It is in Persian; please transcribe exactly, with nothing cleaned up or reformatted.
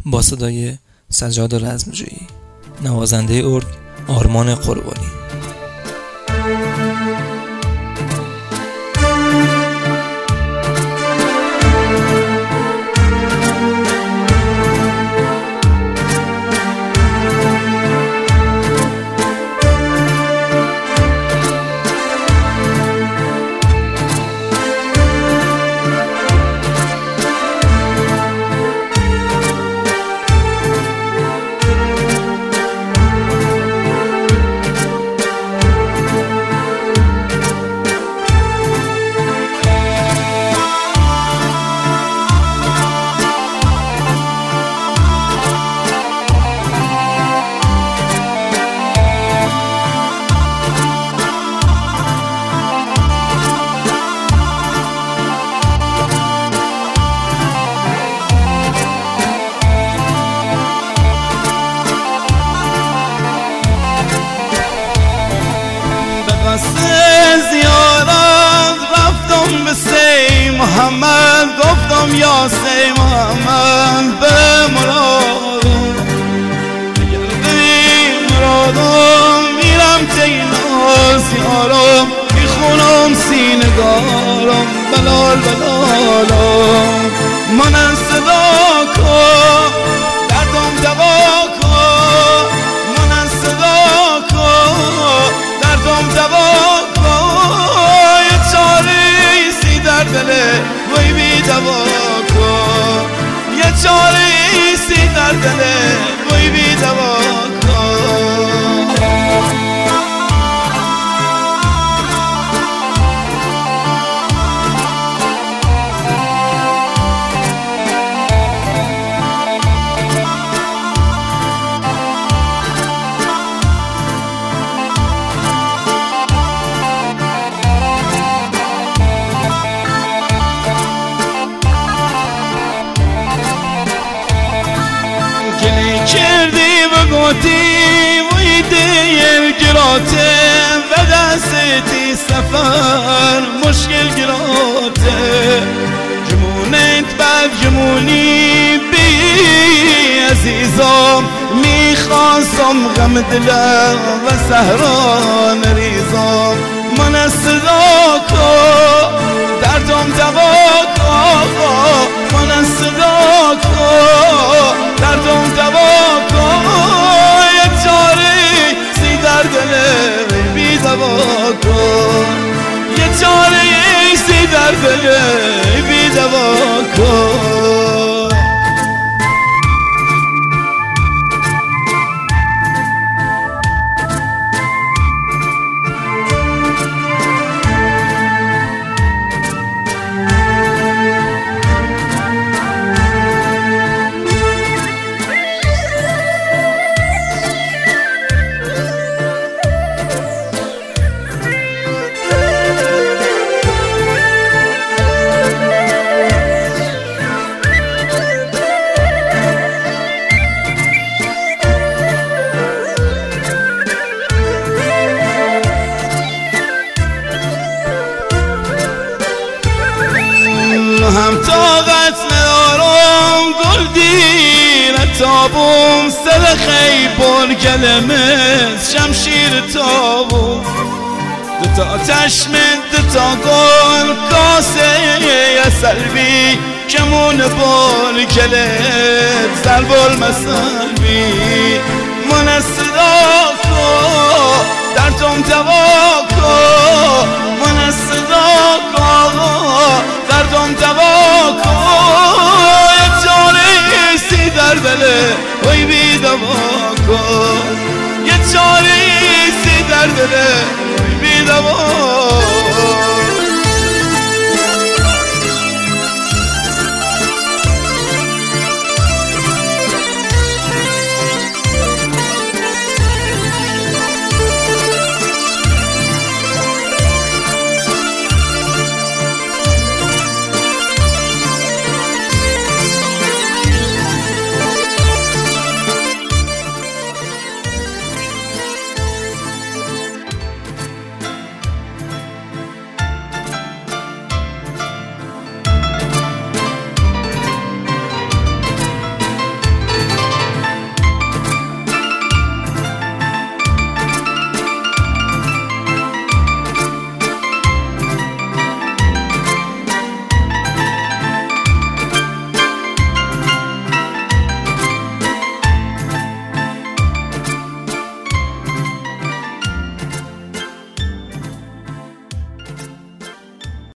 با صدای سجاد رزمجویی، نوازنده ارگ آرمان قربانی. زیارت رفتم به سی محمد، گفتم یا سی محمد به مرادم، بگردی مرادم میرم تیناز یارم، میخونم سینگارم بلال بلالم. من صدا کن دردم دوا کن، من صدا کن دردم دوا کن، یه چاری سی در دله وی بی دوا کن، یه چاری سی در دله وی بی دوا کن. کردی و گوتی وی دیر گراته و دستی سفر مشکل گراته، جمونت بر جمونی بی عزیزم، میخواستم غم دلم و سهران ریزم. من صدا کن دردم دوا کن، من صدا کن دردم دوا کن، یه چاری سی در دله بی دوا کن، یه چاری سی در دله بی دوا کن. هم طاقت ندارم گل دیر تابم، سر خیبر کلمت شمشیر تابم، دوتا چشم دوتا گل کاسه سلبی، کمون بال کلت زربال مسلبی. من صدا کن دردم دوا کن، من صدا کن دردم دوا کن، یه چاری سی در دله وی بی دوا کن، یه چاری سی در دله وی بی دوا